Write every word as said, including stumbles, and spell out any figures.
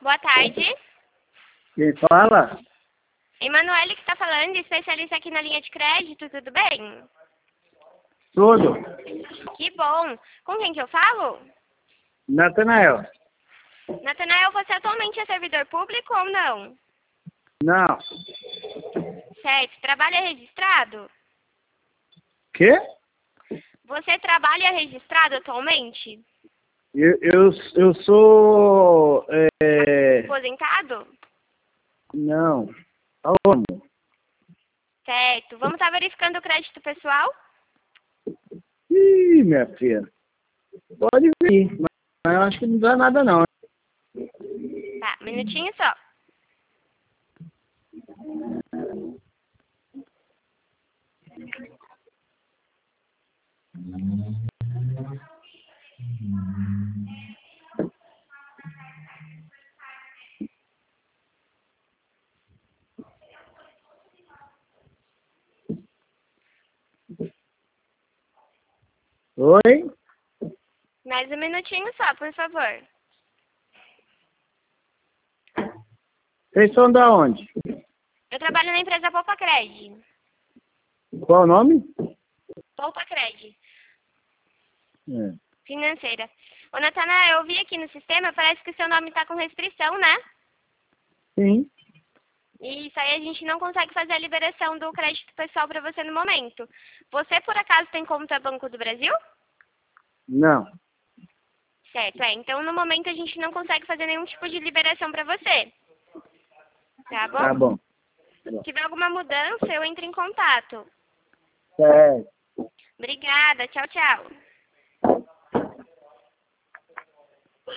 Boa tarde. Quem fala? Emanuele que está falando, especialista aqui na linha de crédito, tudo bem? Tudo. Que bom. Com quem que eu falo? Natanael. Natanael, você atualmente é servidor público ou não? Não. Certo. Trabalha registrado? Quê? Você trabalha registrado atualmente? Eu, eu, eu sou... É... Aposentado? Não. Aluno. Certo. Vamos estar verificando o crédito pessoal? Ih, minha filha. Pode vir, mas eu acho que não dá nada não. Tá, um minutinho só. Oi? Mais um minutinho só, por favor. Vocês são da onde? Eu trabalho na empresa Poupa Cred. Qual o nome? Poupa Cred. É. Financeira. Ô, Natanael, eu vi aqui no sistema, parece que o seu nome está com restrição, né? Sim. E isso aí a gente não consegue fazer a liberação do crédito pessoal para você no momento. Você, por acaso, tem conta Banco do Brasil? Não. Certo, é. Então, no momento, a gente não consegue fazer nenhum tipo de liberação para você. Tá bom? Tá bom. Se tiver alguma mudança, eu entro em contato. Certo. Obrigada. Tchau, tchau.